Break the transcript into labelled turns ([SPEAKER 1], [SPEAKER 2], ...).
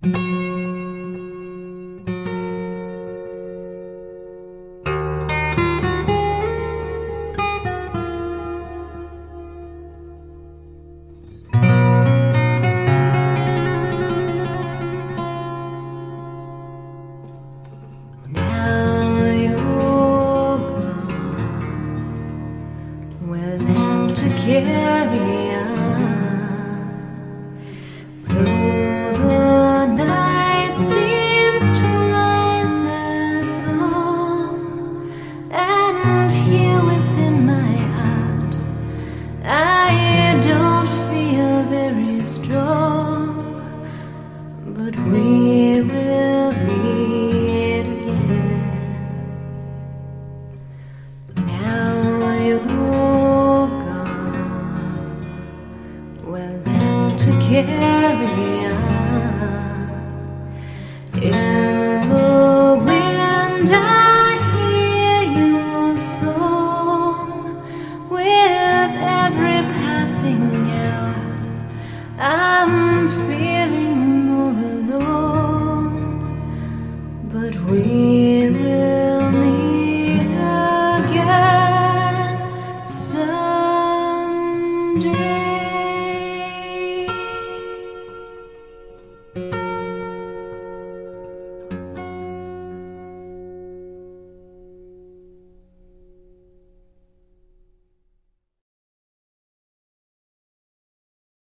[SPEAKER 1] Carry on, though the night seems twice as long, and here within my heart I don't feel very strong, but we